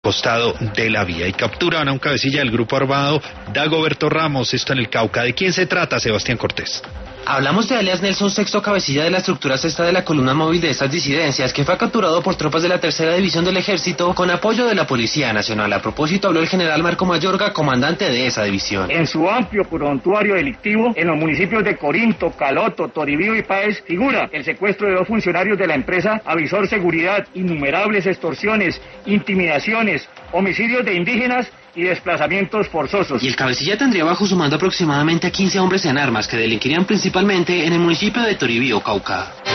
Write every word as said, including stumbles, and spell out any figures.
costado de la vía y capturan a un cabecilla del grupo armado Dagoberto Ramos, esto en el Cauca. ¿De quién se trata, Sebastián Cortés? Hablamos de alias Nelson Sexto, cabecilla de la estructura sexta de la columna móvil de estas disidencias, que fue capturado por tropas de la tercera división del ejército con apoyo de la Policía Nacional. A propósito, habló el general Marco Mayorga, comandante de esa división. En su amplio prontuario delictivo, en los municipios de Corinto, Caloto, Toribío y Páez, figura el secuestro de dos funcionarios de la empresa Avisor Seguridad, innumerables extorsiones, intimidaciones, homicidios de indígenas y desplazamientos forzosos. Y el cabecilla tendría bajo su mando aproximadamente a quince hombres en armas que delinquirían principalmente en el municipio de Toribío, Cauca.